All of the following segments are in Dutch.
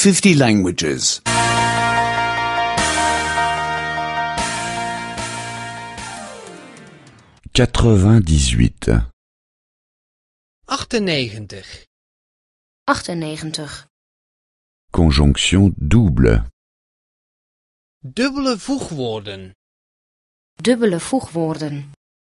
50 languages. 98. 98. 98. Conjonction double. Dubbele voegwoorden. Dubbele voegwoorden.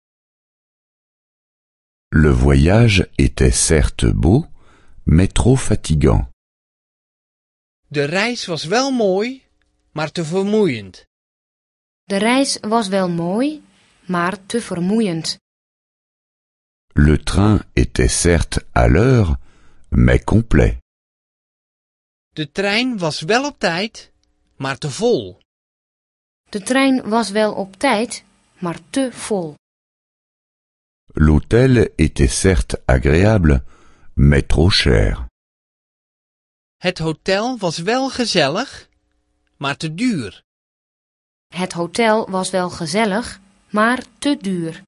Le voyage était certes beau, mais trop fatigant. De reis was wel mooi, maar te vermoeiend. De reis was wel mooi, maar te vermoeiend. Le train était certes à l'heure, mais complet. De trein was wel op tijd, maar te vol. De trein was wel op tijd, maar te vol. L'hôtel était certes agréable, mais trop cher. Het hotel was wel gezellig, maar te duur. Het hotel was wel gezellig, maar te duur.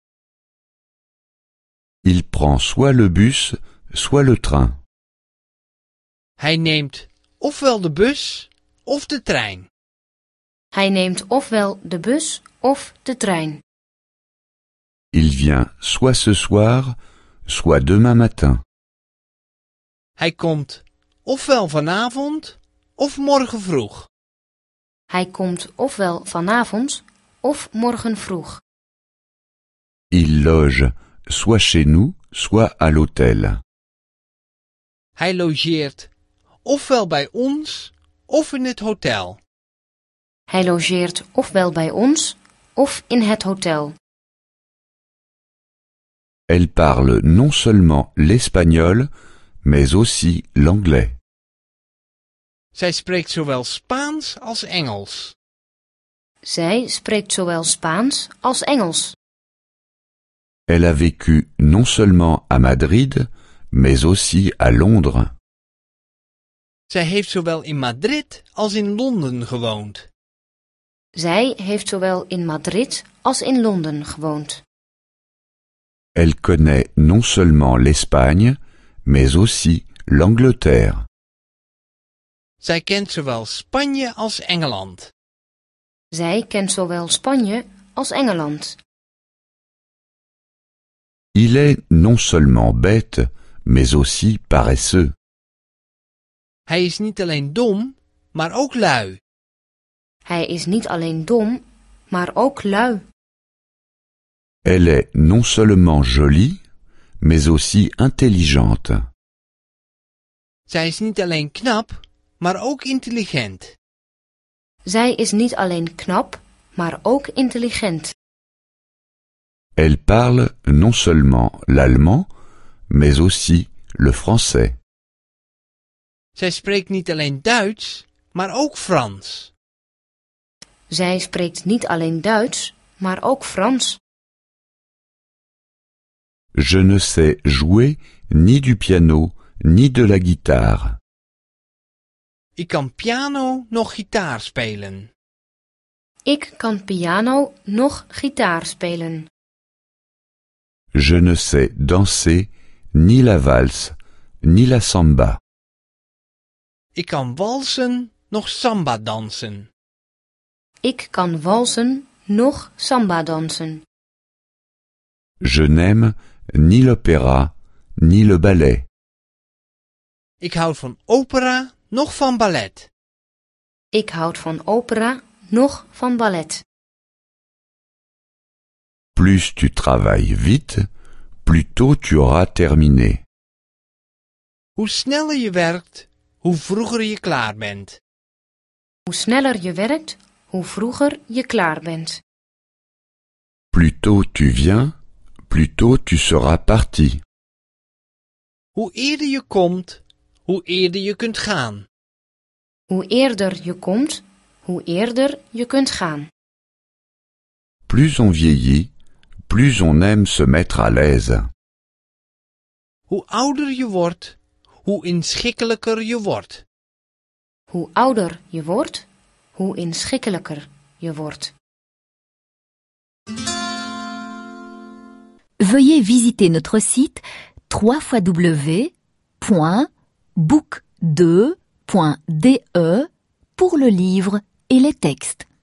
Il prend soit le bus, soit le train. Hij neemt ofwel de bus of de trein. Hij neemt ofwel de bus of de trein. Il vient soit ce soir, soit demain matin. Hij komt ofwel vanavond of morgen vroeg. Hij komt ofwel vanavond of morgen vroeg. Il loge soit chez nous, soit à l'hôtel. Hij logeert ofwel bij ons of in het hotel. Hij logeert ofwel bij ons of in het hotel. Elle parle non seulement l'espagnol, mais aussi l'anglais. Zij spreekt zowel Spaans als Engels. Zij spreekt zowel Spaans als Engels. Elle a vécu non seulement à Madrid, mais aussi à Londres. Zij heeft zowel in Madrid als in Londen gewoond. Zij heeft zowel in Madrid als in Londen gewoond. Elle connaît non seulement l'Espagne, mais aussi l'Angleterre. Zij kent zowel Spanje als Engeland. Zij kent zowel Spanje als Engeland. Il est non seulement bête, mais aussi paresseux. Hij is niet alleen dom, maar ook lui. Hij is niet alleen dom, maar ook lui. Elle est non seulement jolie, mais aussi intelligente. Zij is niet alleen knap, maar ook intelligent. Zij is niet alleen knap, maar ook intelligent. Elle parle non seulement l'allemand, mais aussi le français. Zij spreekt niet alleen Duits, maar ook Frans. Zij spreekt niet alleen Duits, maar ook Frans. Je ne sais jouer ni du piano, ni de la guitare. Ik kan piano nog gitaar spelen. Ik kan piano nog gitaar spelen. Je ne sais danser ni la valse, ni la samba. Ik kan walsen nog samba dansen. Ik kan walsen nog samba dansen. Je n'aime ni l'opéra, ni le ballet. Ik houd van opera nog van ballet. Ik houd van opera nog van ballet. Plus tu travailles vite, plus tôt tu auras terminé. Hoe sneller je werkt, hoe vroeger je klaar bent. Hoe sneller je werkt, hoe vroeger je klaar bent. Plus tôt tu viens, plus tôt tu seras parti. Hoe eerder je komt, hoe eerder je kunt gaan. Hoe eerder je komt, hoe eerder je kunt gaan. Plus on vieillit, plus on aime se mettre à l'aise. Hoe ouder je wordt, hoe inschikkelijker je wordt. Hoe ouder je wordt, hoe inschikkelijker je wordt. Veuillez visiter notre site www.book2 pour le livre et les textes.